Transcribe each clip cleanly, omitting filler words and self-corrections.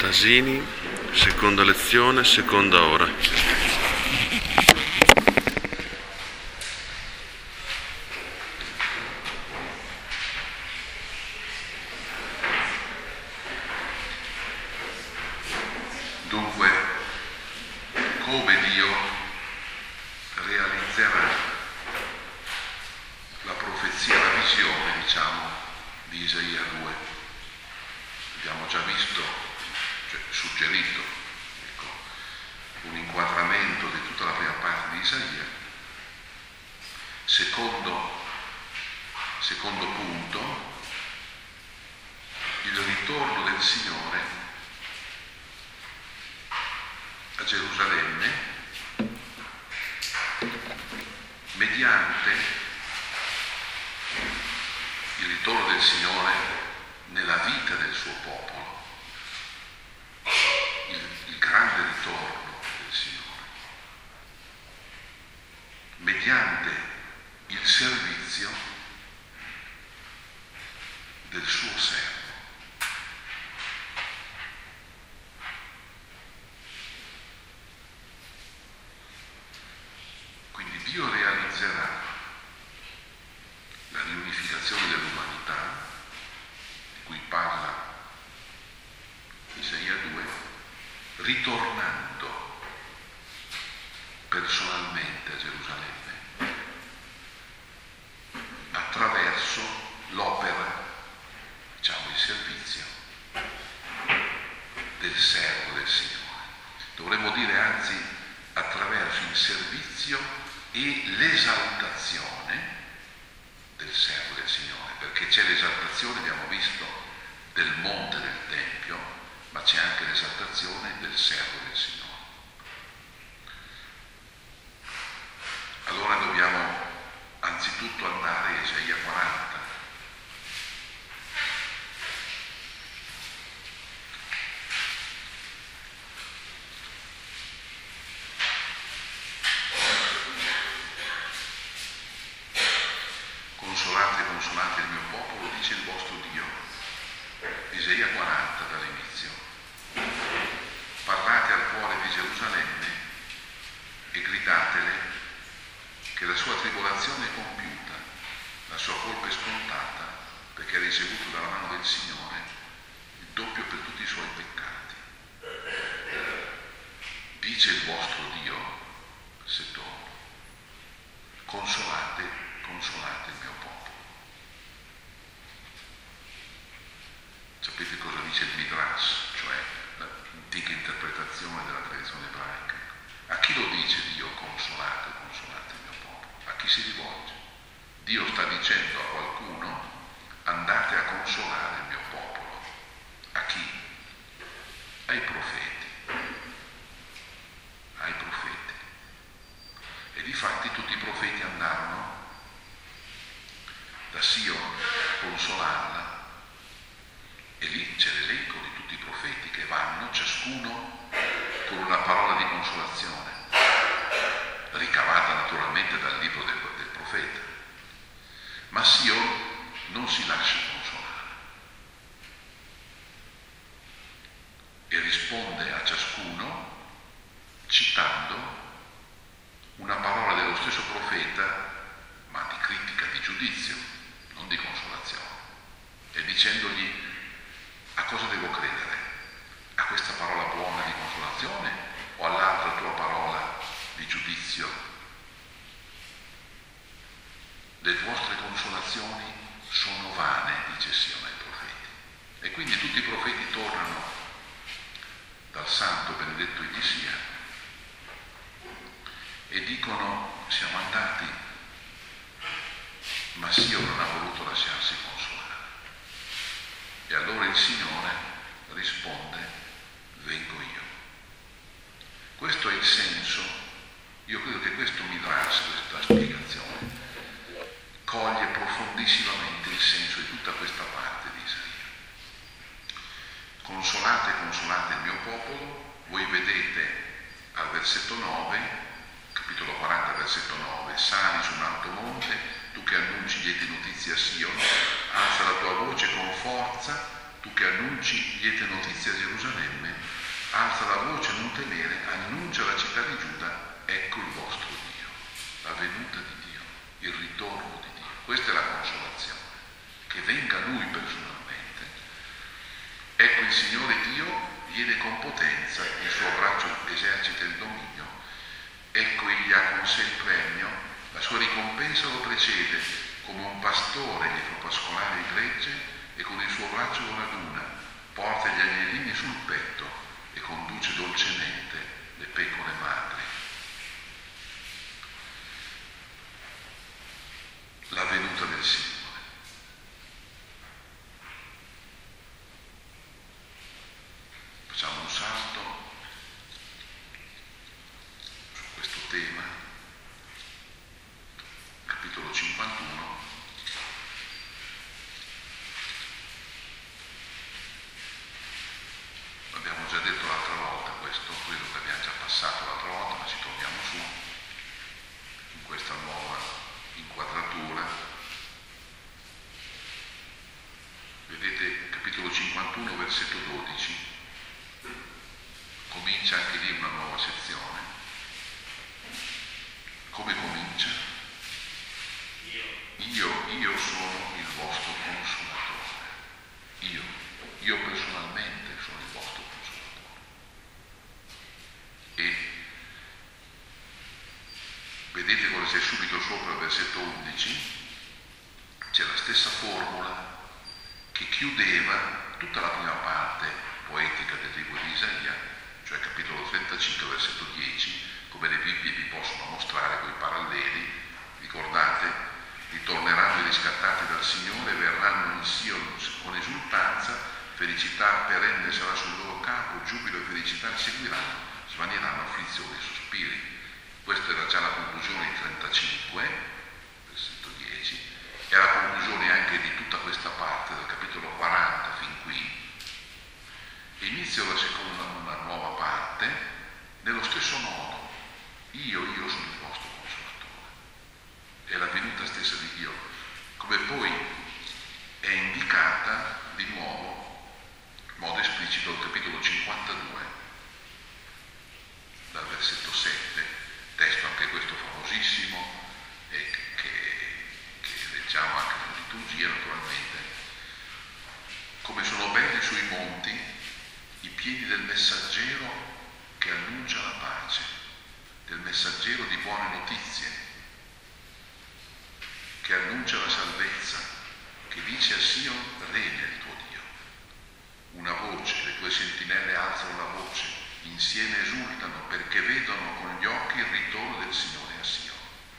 Tasini, seconda lezione, seconda ora. Dunque, come Dio realizzerà la profezia, la visione, di Isaia 2. Abbiamo già visto, suggerito, un inquadramento di tutta la prima parte di Isaia. Secondo punto, il ritorno del Signore a Gerusalemme mediante il ritorno del Signore nella vita del suo popolo, il grande ritorno del Signore, mediante il servizio del suo servo. Quindi Dio realizzerà la riunificazione dell'umanità, di cui parla Isaia 2, ritornando personalmente a Gerusalemme attraverso l'opera, il servizio del servo del Signore. Dovremmo dire anzi attraverso il servizio e l'esaltazione del servo del Signore, perché c'è l'esaltazione, abbiamo visto, del monte del Tempio, ma c'è anche l'esaltazione del servo del Signore. Allora dobbiamo anzitutto andare a Isaia 40. Consolate il mio popolo, dice il vostro Dio. Isaia 40 dall'inizio. Parlate al cuore di Gerusalemme e gridatele che la sua tribolazione è compiuta, la sua colpa è scontata, perché ha ricevuto dalla mano del Signore il doppio per tutti i suoi peccati. Dice il vostro Dio, Setone, consolate il mio popolo. Sapete cosa dice il Midrash, cioè l'antica interpretazione della tradizione ebraica? A chi lo dice Dio consolate il mio popolo? A chi si rivolge? Dio sta dicendo a qualcuno andate a consolare il mio popolo. A chi? Ai profeti. Ai profeti. E difatti tutti i profeti andarono da Sion a consolarla. E lì c'è l'elenco di tutti i profeti che vanno, ciascuno con una parola di consolazione, ricavata naturalmente dal libro del profeta. Ma Sion non si lascia consolare e risponde a ciascuno citando una parola dello stesso profeta, ma di critica, di giudizio, non di consolazione, e dicendogli: a cosa devo credere? A questa parola buona di consolazione o all'altra tua parola di giudizio? Le vostre consolazioni sono vane, dice Sione ai profeti. E quindi tutti i profeti tornano dal santo benedetto egli sia e dicono: siamo andati, ma Sione non ha voluto lasciarsi consolare. E allora il Signore risponde: vengo io. Questo è il senso. Io credo che questo Midrash, questa spiegazione, coglie profondissimamente il senso di tutta questa parte di Isaia. Consolate il mio popolo. Voi vedete al versetto 9, capitolo 40, versetto 9, sali su un alto monte, tu che annunci liete notizie a Sion, alza la tua voce con forza, tu che annunci liete notizie a Gerusalemme, alza la voce, non temere, annuncia alla città di Giuda, ecco il vostro Dio, la venuta di Dio, il ritorno di Dio. Questa è la consolazione, che venga Lui personalmente. Ecco il Signore Dio viene con potenza, il suo braccio esercita il dominio, ecco egli ha con sé il premio, la sua ricompensa lo precede, come un pastore gli fa pascolare il gregge e con il suo braccio lo raduna, porta gli agnellini sul petto e conduce dolcemente le pecore madri. La venuta del Signore. Facciamo un salto su questo tema, capitolo 51. Abbiamo già detto l'altra volta questo, quello che abbiamo già passato l'altra volta, ma ci torniamo su, in questa nuova inquadratura. Vedete, capitolo 51, versetto 12. Comincia anche lì una nuova sezione. Come comincia? Io sono il vostro consolatore. Io personalmente sono il vostro consolatore. E vedete cosa c'è subito sopra il versetto 11? C'è la stessa formula che chiudeva tutta la prima parte poetica del libro di Isaia, cioè capitolo 35, versetto 10, come le Bibbie vi possono mostrare quei paralleli. Ricordate, ritorneranno i riscattati dal Signore, verranno in Sion con esultanza, felicità perenne sarà sul loro capo, giubilo e felicità seguiranno, svaniranno afflizioni e sospiri. Questa era già la conclusione di 35, versetto 10, è la conclusione anche di tutta questa parte del capitolo 40 fin qui. Inizio la seconda, una nuova parte, nello stesso modo. Io sono il vostro consolatore. È la venuta stessa di Dio, come poi è indicata di nuovo, in modo esplicito, al capitolo 52, dal versetto 7, testo anche questo famosissimo, e che leggiamo anche nella liturgia naturalmente. Come sono belli sui monti i piedi del messaggero che annuncia la pace, del messaggero di buone notizie, che annuncia la salvezza, che dice a Sion, regna il tuo Dio. Una voce, le tue sentinelle alzano la voce, insieme esultano perché vedono con gli occhi il ritorno del Signore a Sion.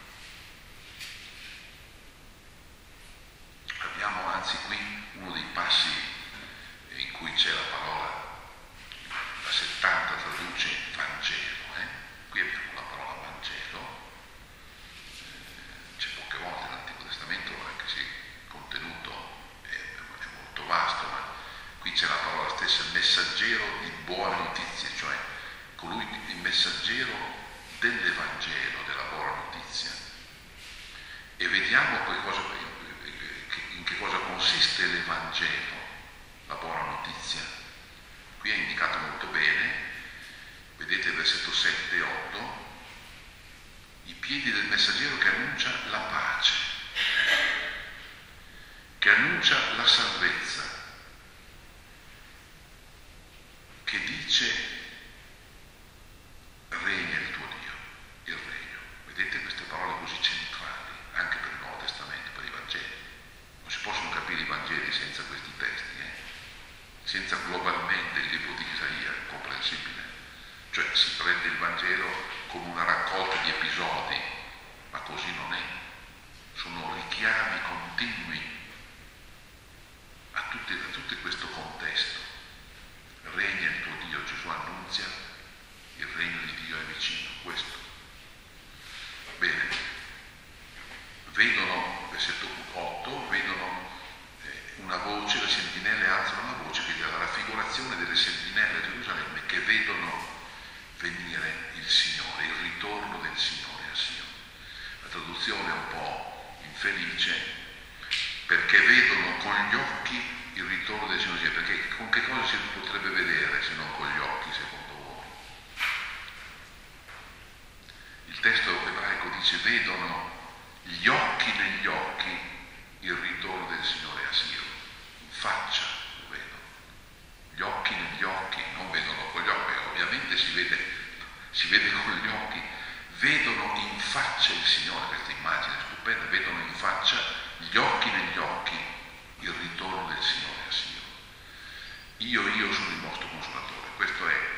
Abbiamo anzi qui uno dei passi in cui c'è la parola, la 70 traduce Vangelo, qui abbiamo la parola Vangelo, c'è poche volte nell'Antico Testamento, anche se il contenuto è molto vasto, ma qui c'è la parola stessa, messaggero di buone notizie, cioè colui, il messaggero dell'Evangelo, della buona notizia. E vediamo in che cosa consiste l'Evangelo, la buona notizia. Qui è indicato molto bene, vedete il versetto 7 e 8, i piedi del messaggero che annuncia la pace, che annuncia la salvezza, che dice regna il tuo Dio, il regno. Vedete queste parole così centrali anche per il Nuovo Testamento, per i Vangeli. Non si possono capire i Vangeli senza questi testi, senza globalmente il libro di Isaia, comprensibile. Cioè si prende il Vangelo come una raccolta di episodi, ma così non è. Sono richiami continui a tutto questo contesto. Regna il tuo Dio, Gesù annunzia, il regno di Dio è vicino, questo. Bene, vedono, versetto 8, vedono una voce, le sentinelle alzano la voce, che è la raffigurazione delle sentinelle a Gerusalemme che vedono venire il Signore, il ritorno del Signore a Sion. La traduzione è un po' infelice, perché vedono con gli occhi il ritorno del Signore, perché con che cosa si potrebbe vedere se non con gli occhi, secondo dice, vedono gli occhi negli occhi il ritorno del Signore a Sion, in faccia lo vedono, gli occhi negli occhi, non vedono con gli occhi, ovviamente si vede con gli occhi, vedono in faccia il Signore, questa immagine stupenda, vedono in faccia gli occhi negli occhi il ritorno del Signore a Sion. Io sono il vostro consolatore. Questo è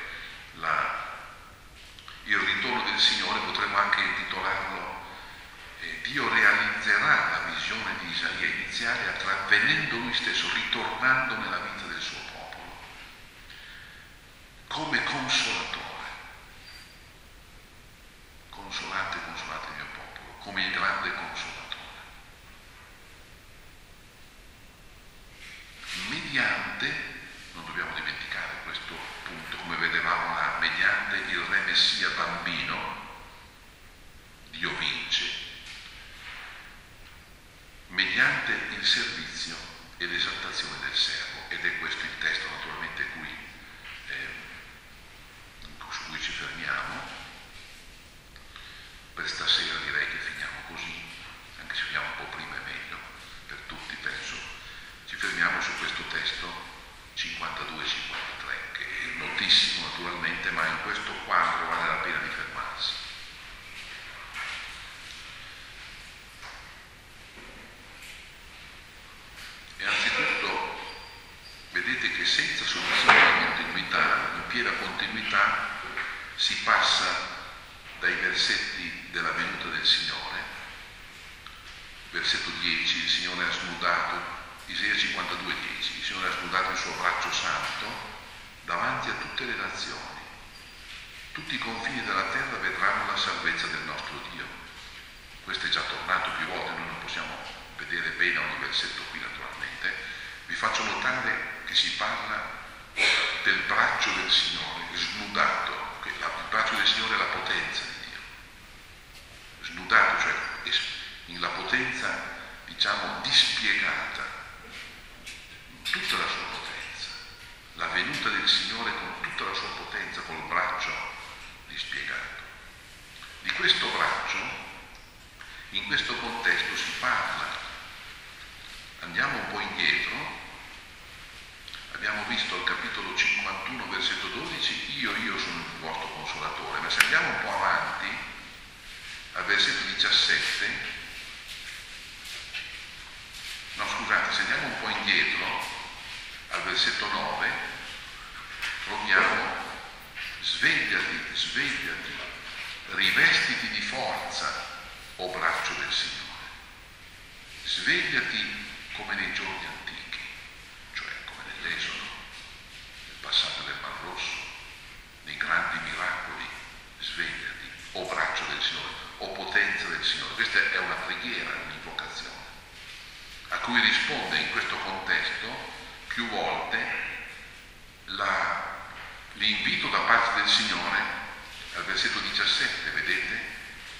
il ritorno del Signore, potremmo anche intitolarlo Dio realizzerà la visione di Isaia iniziale venendo lui stesso, ritornando nella vita del suo popolo come consolatore. Consolate il mio popolo, come il grande consolatore. Mediante, non dobbiamo dimenticare questo punto, come vedevamo là, mediante il Re Messia bambino, Dio vince, mediante il servizio e l'esaltazione del servo, ed è questo il testo naturalmente su cui ci fermiamo. Per stasera direi che finiamo così, anche se finiamo un po' prima è meglio, per tutti penso. Ci fermiamo su questo testo 52-53, che è notissimo naturalmente, ma in questo quadro vale la pena di fermarsi. E anzitutto vedete che senza soluzione di continuità, in piena continuità, si passa dai versetti della venuta del Signore, versetto 10, il Signore ha snudato, Isaia 52, 10, il Signore ha snudato il suo braccio santo davanti a tutte le nazioni. Tutti i confini della terra vedranno la salvezza del nostro Dio. Questo è già tornato più volte, noi non possiamo vedere bene ogni versetto qui naturalmente. Vi faccio notare che si parla del braccio del Signore snudato. Il braccio del Signore è la potenza di Dio, snudato, cioè la potenza, diciamo, dispiegata, tutta la sua potenza, la venuta del Signore con tutta la sua potenza, col braccio dispiegato. Di questo braccio, in questo contesto si parla. Andiamo un po' indietro. Abbiamo visto al capitolo 51, versetto 12, io sono il vostro consolatore, ma se andiamo un po' avanti, al versetto 17, se andiamo un po' indietro, al versetto 9, troviamo svegliati, rivestiti di forza, o braccio del Signore. Svegliati come nei giorni antichi, cioè come nell'Esodo, nel passaggio del Mar Rosso, nei grandi miracoli. Svegliati, o braccio del Signore, o potenza del Signore. Questa è una preghiera, un'invocazione, a cui risponde in questo contesto più volte l'invito da parte del Signore al versetto 17, vedete?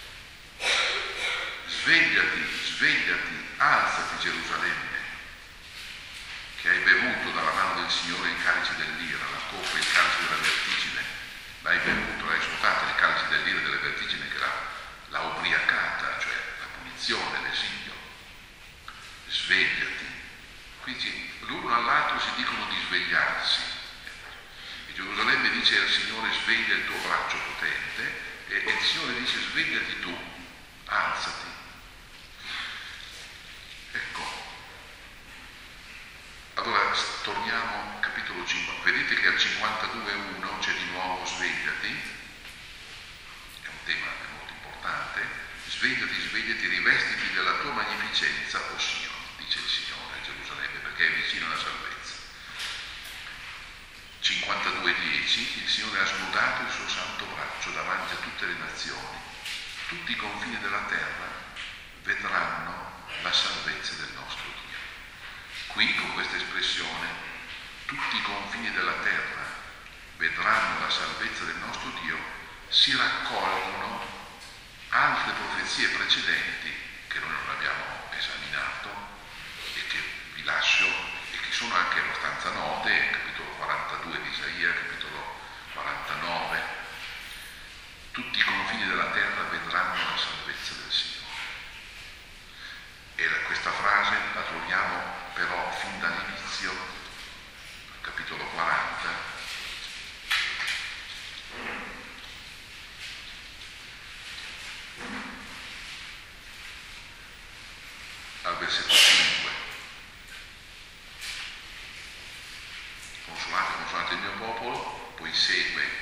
Svegliati, alzati Gerusalemme, che hai bevuto dalla mano del Signore il calice dell'ira, la coppa, il calice della vertigine, l'hai bevuto, l'hai svuotato, il calice dell'ira e della vertigine che l'ha ubriacata, cioè la punizione, l'esilio. Svegliati. Quindi l'uno all'altro si dicono di svegliarsi. E Gerusalemme dice al Signore sveglia il tuo braccio potente, e il Signore dice svegliati tu, alzati. Ecco. Allora torniamo al capitolo 5. Vedete che al 52:1 c'è di nuovo svegliati. È un tema molto importante. Svegliati, rivestiti della tua magnificenza, o Sion, dice il Signore a Gerusalemme, perché è vicino alla salvezza. 52:10, il Signore ha snudato il suo santo braccio davanti a tutte le nazioni. Tutti i confini della terra vedranno la salvezza del nostro Dio. Qui, con questa espressione, tutti i confini della terra vedranno la salvezza del nostro Dio, si raccolgono altre profezie precedenti che noi non abbiamo esaminato e che vi lascio e che sono anche abbastanza note, capitolo 42 di Isaia, capitolo 49. Tutti i confini della terra vedranno la salvezza del versetto 5. Consolate il mio popolo, poi segue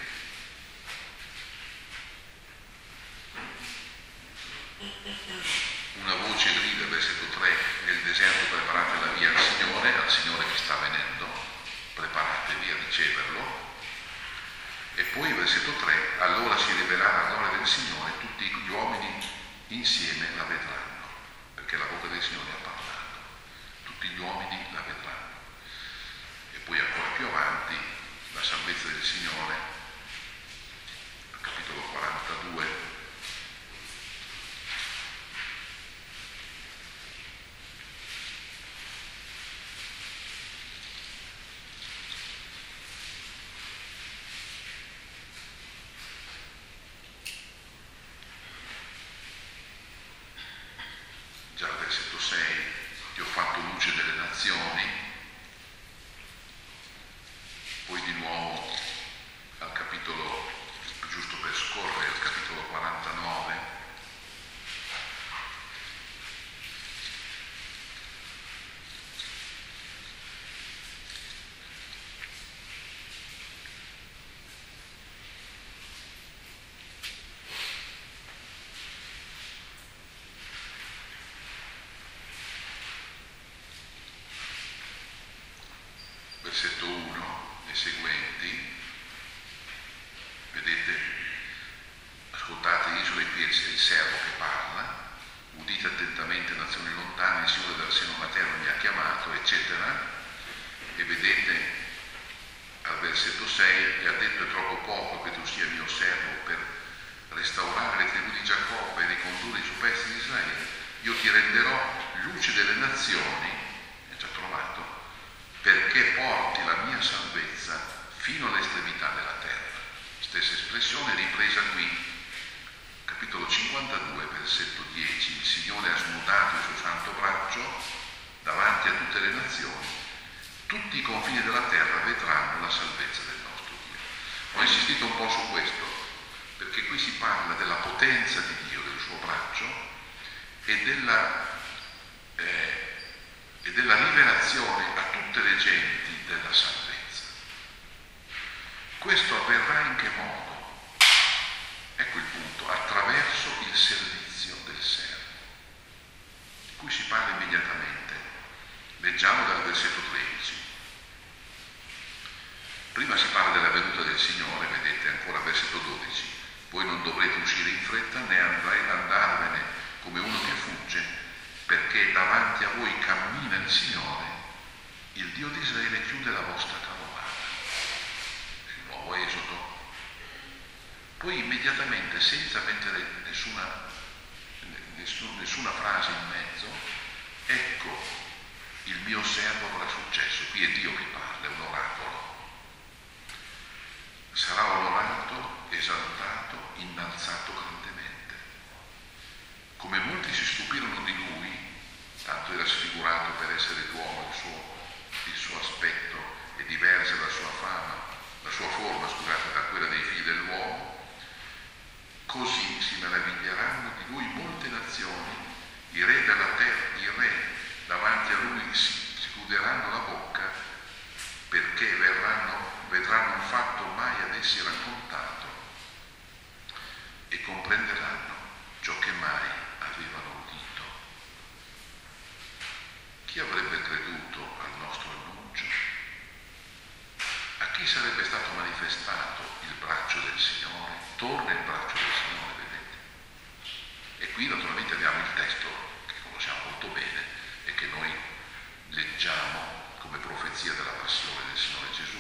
una voce grida, versetto 3, nel deserto preparate la via al Signore che sta venendo, preparatevi a riceverlo. E poi versetto 3, allora si rivelerà la gloria del Signore, tutti gli uomini insieme la vedranno, perché la bocca del Signore ha parlato, tutti gli uomini la vedranno. E poi ancora più avanti, la salvezza del Signore, al capitolo 42, già al versetto 6, ti ho fatto luce delle nazioni, poi di nuovo al capitolo, giusto per scorrere, al capitolo 49, versetto 1 e seguenti, vedete, ascoltate isole e Pirsi, è il servo che parla, udite attentamente nazioni lontane, il Signore dal seno materno mi ha chiamato, eccetera, e vedete al versetto 6, e ha detto è troppo poco che tu sia mio servo per restaurare le tribù di Giacobbe e ricondurre i suoi pezzi di Israele, io ti renderò luce delle nazioni, è già trovato, perché porti la mia salvezza fino all'estremità della terra. Stessa espressione ripresa qui, capitolo 52, versetto 10. Il Signore ha smudato il suo santo braccio davanti a tutte le nazioni. Tutti i confini della terra vedranno la salvezza del nostro Dio. Ho insistito un po' su questo, perché qui si parla della potenza di Dio, del suo braccio e della rivelazione a tutte le genti della salvezza. Questo avverrà in che modo? Ecco il punto, attraverso il servizio del servo. Qui si parla immediatamente. Leggiamo dal versetto 13. Prima si parla della venuta del Signore, vedete ancora versetto 12. Voi non dovrete uscire in fretta né andarvene come uno che fugge, perché davanti a voi cammina il Signore, il Dio di Israele chiude la vostra carovana. Il nuovo Esodo. Poi immediatamente, senza mettere nessuna frase in mezzo, ecco, il mio servo avrà successo. Qui è Dio che parla, è un oracolo. Sarà onorato, esaltato, innalzato grandemente. Come molti si stupirono di lui, tanto era sfigurato per essere d'uomo, il suo aspetto è diversa la sua forma, da quella dei figli dell'uomo, così si meraviglieranno di lui molte nazioni, i re della terra, davanti a lui si chiuderanno la bocca, perché vedranno un fatto mai ad essi raccontato e comprenderanno ciò che mai avevano udito. Chi avrebbe creduto al nostro annuncio? A chi sarebbe stato manifestato il braccio del Signore? Torna il braccio del Signore, vedete? E qui naturalmente abbiamo il testo che conosciamo molto bene e che noi leggiamo come profezia della passione del Signore Gesù.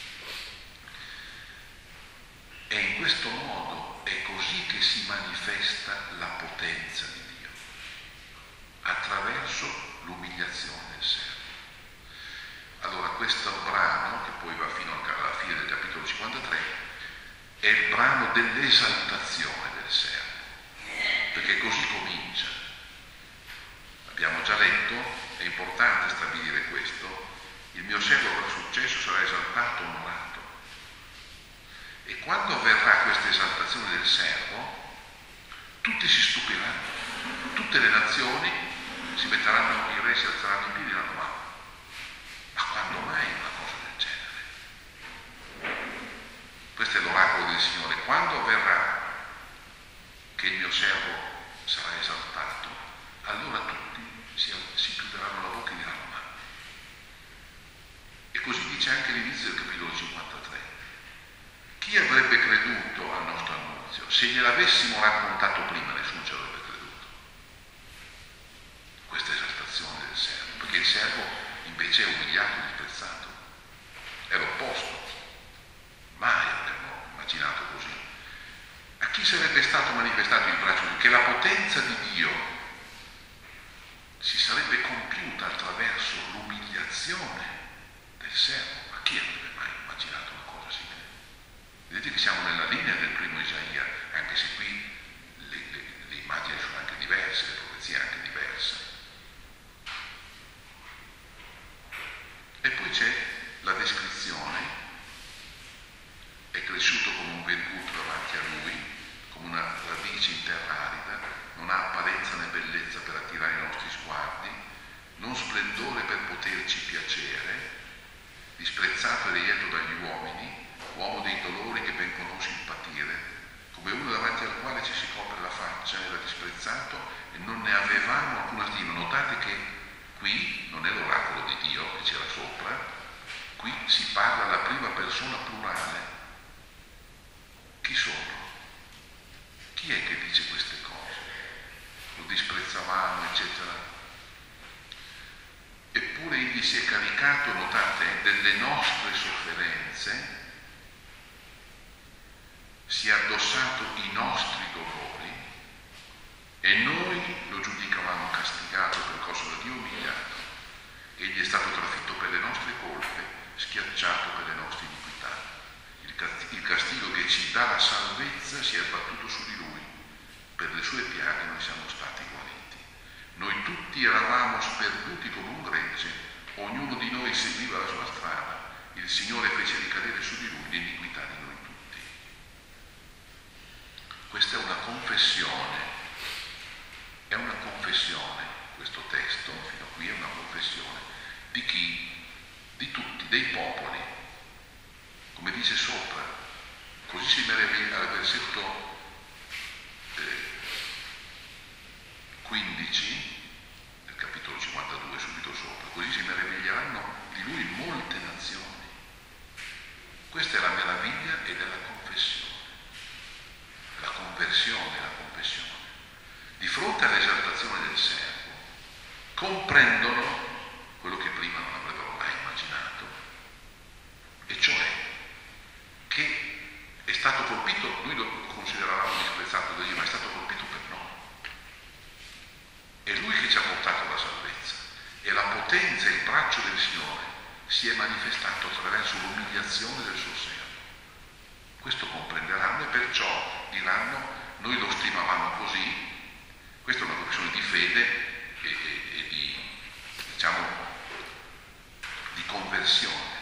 E in questo modo è così che si manifesta la potenza di Dio, attraverso l'umiliazione del servo. Allora questo brano, che poi va fino alla fine del capitolo 53, è il brano dell'esaltazione del servo, perché così comincia. Abbiamo già letto, è importante stabilire questo, il mio servo avrà successo, sarà esaltato, onorato. E quando avverrà questa esaltazione del servo, tutti si stupiranno, tutte le nazioni si metteranno i re, si alzeranno in piedi e diranno: ma quando mai una cosa del genere? Questo è l'oracolo del Signore. Quando avverrà che il mio servo sarà esaltato, allora tutti si chiuderanno la bocca e diranno: ma. E così dice anche l'inizio del capitolo 53. Chi avrebbe creduto al nostro annunzio? Se gliel'avessimo raccontato prima, nessuno ci avrebbe creduto. Questa è esaltazione del servo, perché il servo invece è umiliato e disprezzato. È l'opposto. Mai avremmo immaginato così. A chi sarebbe stato manifestato il braccio? Che la potenza di Dio si sarebbe compiuta attraverso l'umiliazione del servo. Ma chi avrebbe mai immaginato una cosa simile? Vedete che siamo nella linea del primo Isaia, anche se qui le immagini sono anche diverse, le profezie anche diverse. E poi c'è la descrizione: è cresciuto come un vergutto davanti a lui, come una radice in terra arida, non ha apparenza né bellezza per attirare i nostri sguardi, non splendore per poterci piacere, disprezzato e reieto dagli uomini, uomo dei dolori che ben conosce il patire, come uno davanti al quale ci si copre la faccia, era disprezzato e non ne avevamo alcuna stima. Notate che qui non è l'oracolo di Dio che c'era sopra, qui si parla alla prima persona plurale. Chi sono? Chi è che dice queste cose? Lo disprezzavamo, eccetera. Eppure egli si è caricato, notate, delle nostre sofferenze, si è addossato i nostri dolori e noi lo giudicavamo castigato, percosso da Dio, umiliato. Egli è stato trafitto per le nostre colpe, schiacciato per le nostre iniquità. Il castigo che ci dà la salvezza si è abbattuto su di lui, per le sue piaghe noi siamo stati guariti. Noi tutti eravamo sperduti come un gregge, ognuno di noi seguiva la sua strada, il Signore fece ricadere su di lui l'iniquità di noi tutti. Questa è una confessione, questo testo fino a qui è una confessione di chi? Di tutti, dei popoli. Come dice sopra, così si meraviglia al versetto 15 del capitolo 52, subito sopra, così si meraviglieranno di lui molte nazioni. Questa è la meraviglia ed è la confessione, la conversione e la confessione. Di fronte all'esaltazione del servo, comprendono quello che prima non avrebbero mai immaginato, e cioè che è stato colpito, noi lo consideravamo disprezzato da Dio, ma è stato colpito per noi. È Lui che ci ha portato alla salvezza e la potenza e il braccio del Signore si è manifestato attraverso l'umiliazione del suo servo. Questo comprenderanno e perciò diranno: noi lo stimavamo così. Questa è una questione di fede e di, diciamo, di conversione.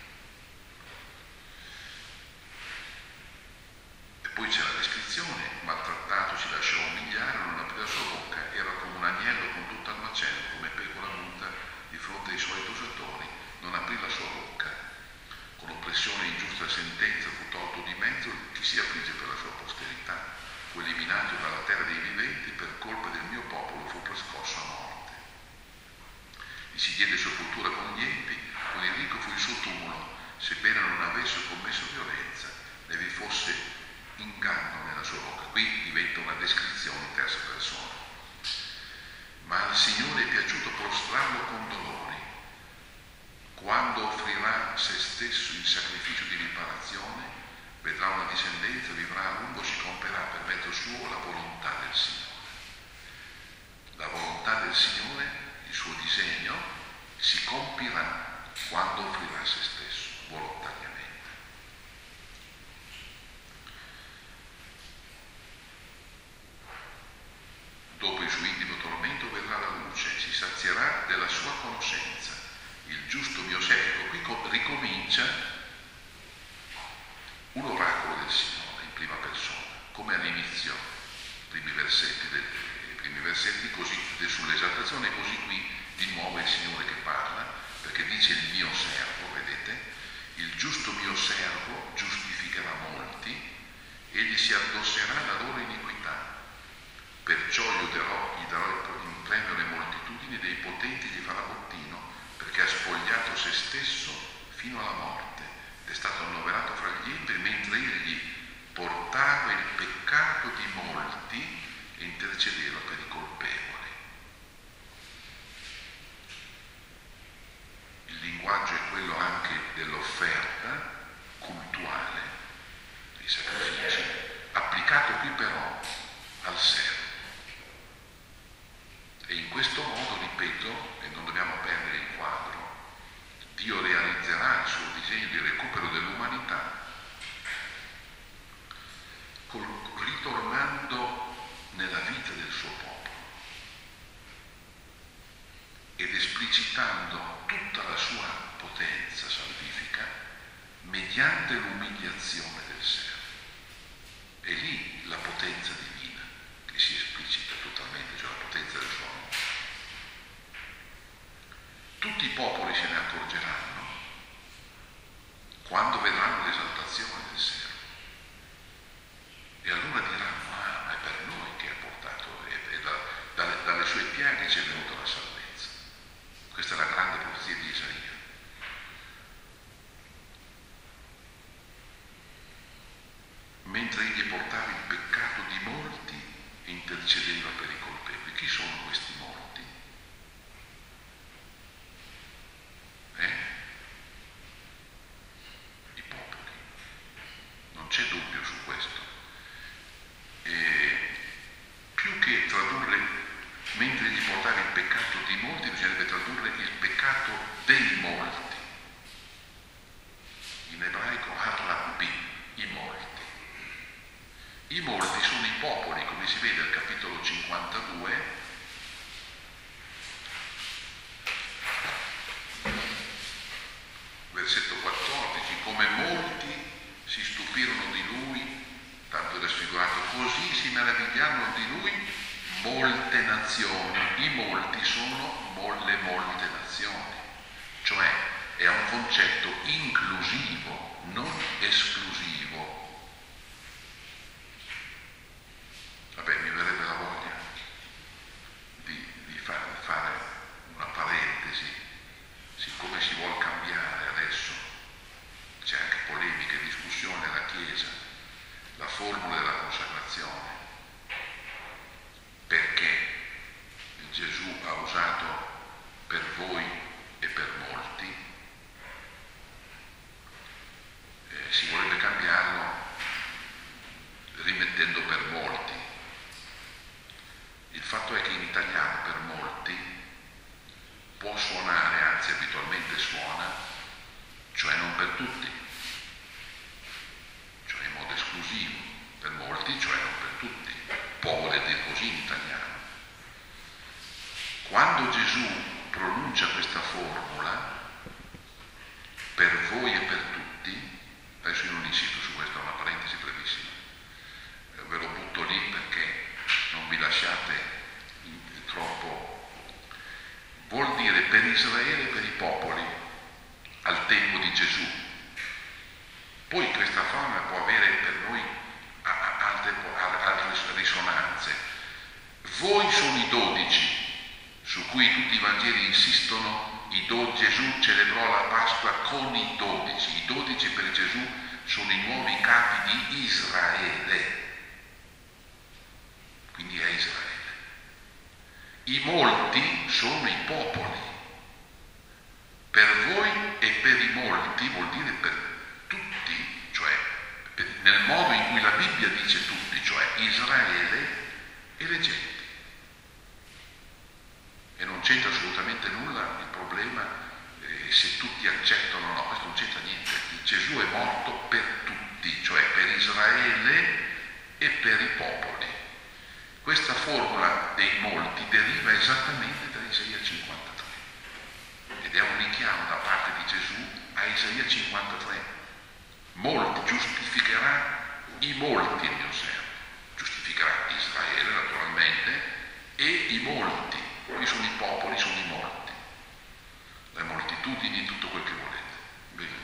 E poi c'è la descrizione: maltrattato, ci lasciò umiliare, non aprì la sua bocca, era come un agnello condotto al macello, come pecora muta di fronte ai suoi tosatori, non aprì la sua bocca. Con oppressione e ingiusta sentenza fu tolto di mezzo, chi si affligge per la sua posterità. Fu eliminato dalla terra dei viventi, per colpa del mio popolo fu prescosso a morte. Gli si diede sepoltura con gli empi, con il ricco fu il suo tumulo, sebbene non avesse commesso violenza, né vi fosse inganno nella sua bocca. Qui diventa una descrizione in terza persona. Ma al Signore è piaciuto prostrarlo con dolori. Quando offrirà se stesso in sacrificio di riparazione, vedrà una discendenza, vivrà a lungo, si compierà per mezzo suo la volontà del Signore. La volontà del Signore, il suo disegno, si compirà quando offrirà se stesso, volontariamente. Dopo il suo intimo tormento vedrà la luce, si sazierà della sua conoscenza. Il giusto mio servo, qui ricomincia un oracolo del Signore in prima persona, come all'inizio, i primi versetti, i primi versetti, così sull'esaltazione, così qui di nuovo è il Signore che parla, perché dice il mio servo, vedete, il giusto mio servo giustificherà molti, egli si addosserà la loro iniquità, perciò gli darò in premio le moltitudini dei potenti, gli farà bottino, perché ha spogliato se stesso fino alla morte, ed è stato annoverato fra gli empiri, mentre egli portava il peccato di molti e intercedeva per i colpevoli. Il linguaggio è quello anche dell'offerta cultuale, dei sacrifici, applicato qui però al servo. E in questo modo, ripeto, e non dobbiamo perdere il quadro, Dio realizzerà il suo disegno di recupero dell'umanità ritornando nella vita del suo popolo ed esplicitando tutta la sua potenza salvifica mediante l'umiliazione del servo. È lì la potenza divina che si esplicita totalmente, cioè la potenza del suo amore. Tutti i popoli se ne accorgeranno quando vedranno l'esaltazione del servo. E allora diranno, ma è per noi che ha portato, dalle sue piaghe ci è venuta la salvezza. Questa è la grande profezia di Isaia. Mentre egli portava il peccato di molti e intercedeva per i colpevoli. Chi sono questi molti? I popoli. Non c'è dubbio su questo. Più che tradurre, mentre gli portava il peccato di molti, bisognerebbe tradurre il peccato dei molti. In ebraico Harabbi, i molti. I molti sono i popoli, come si vede al capitolo 52, versetto 14, come molti si stupirono di lui, tanto era sfigurato, così si meravigliarono di lui molte nazioni. I molti sono le molte nazioni, cioè è un concetto inclusivo, non esclusivo. Vabbè, mi verrebbe la voglia di fare una parentesi, siccome si vuol cambiare adesso, c'è anche polemica e discussione alla Chiesa, la formula della consacrazione, perché Gesù ha usato per voi e per molti, si vorrebbe cambiarlo rimettendo per molti. Il fatto è che in italiano per molti può suonare, anzi abitualmente suona, cioè non per tutti, cioè in modo esclusivo, per molti, cioè non per tutti. Può voler dire così in italiano. Quando Gesù pronuncia questa formula, per voi e per tutti, adesso io non insisto su questo, è una parentesi brevissima, ve lo butto lì perché non vi lasciate troppo. Vuol dire per Israele e per i popoli al tempo di Gesù. Poi questa forma può avere per noi altre risonanze. Voi sono i 12 su cui tutti i Vangeli insistono. Gesù celebrò la Pasqua con i 12. I 12 per Gesù sono i nuovi capi di Israele. Quindi è Israele. I molti sono i popoli. Per voi e per i molti vuol dire per tutti, cioè nel modo in cui la Bibbia dice tutti, cioè Israele e le genti. E non c'entra assolutamente nulla il problema se tutti accettano o no, questo non c'entra niente. Gesù è morto per tutti, cioè per Israele e per i popoli. Questa formula dei molti deriva esattamente da Isaia 53 ed è un richiamo da parte di Gesù a Isaia 53. Molti giustificherà i molti il mio servo, giustificherà Israele naturalmente e i molti. Qui sono i popoli, sono i molti, le moltitudini, tutto quel che volete. Bene.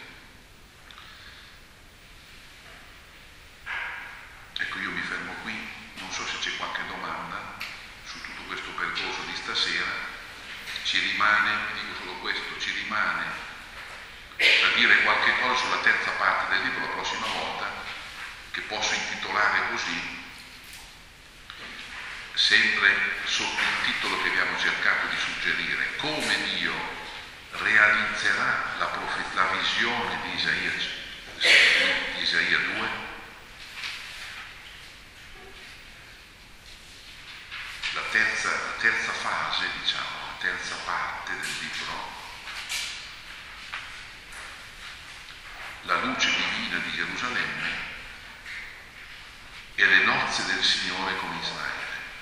Ecco, io mi fermo qui, non so se c'è qualche domanda su tutto questo percorso di stasera. Ci rimane, vi dico solo questo, ci rimane da dire qualche cosa sulla terza parte del libro la prossima volta, che posso intitolare così, sempre sotto il titolo che abbiamo cercato di suggerire: come Dio realizzerà la visione di Isaia 2. La terza fase, diciamo, la terza parte del libro, la luce divina di Gerusalemme e le nozze del Signore con Israele.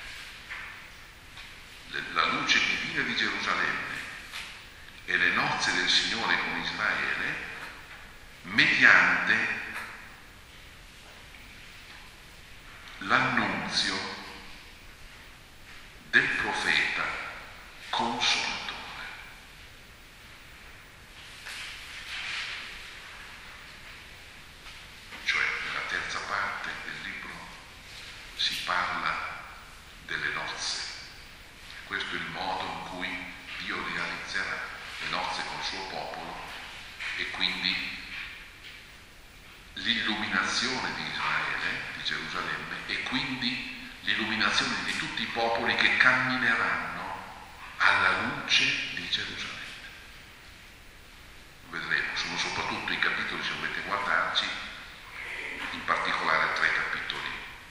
La luce divina di Gerusalemme e le nozze del Signore con Israele mediante l'annunzio del profeta consolatore. Cioè, nella terza parte del libro si parla delle nozze. Questo è il modo in cui Dio realizzerà le nozze col suo popolo e quindi l'illuminazione di Israele, di Gerusalemme, e quindi l'illuminazione di tutti i popoli che cammineranno alla luce di Gerusalemme. Vedremo, sono soprattutto i capitoli, se volete guardarci, in particolare 3 capitoli,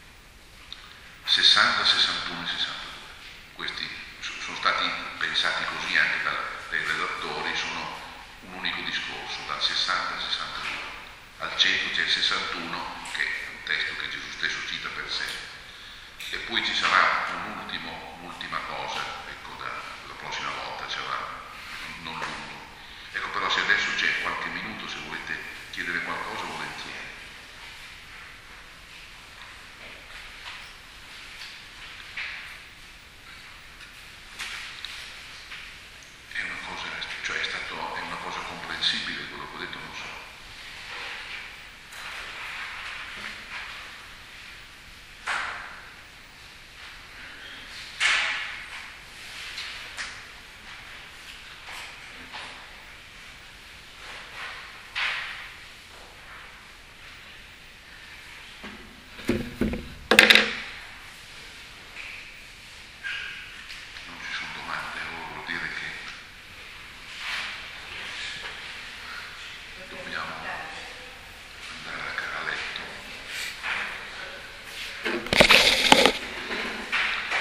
60, 61 e 62. Questi sono stati pensati così anche dai redattori, sono un unico discorso, dal 60 al 62. Al centro c'è il 61, che è un testo che Gesù stesso cita per sé. E poi ci sarà un'ultima cosa, ecco, la prossima volta ci sarà, non lungo. Ecco, però se adesso c'è qualche minuto, se volete chiedere qualcosa, volentieri. È una cosa comprensibile quello che ho detto, non so.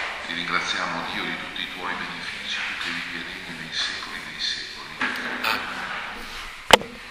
Ringraziamo Dio di tutti i tuoi benefici, tu che vivi e regni nei secoli dei secoli. Amen.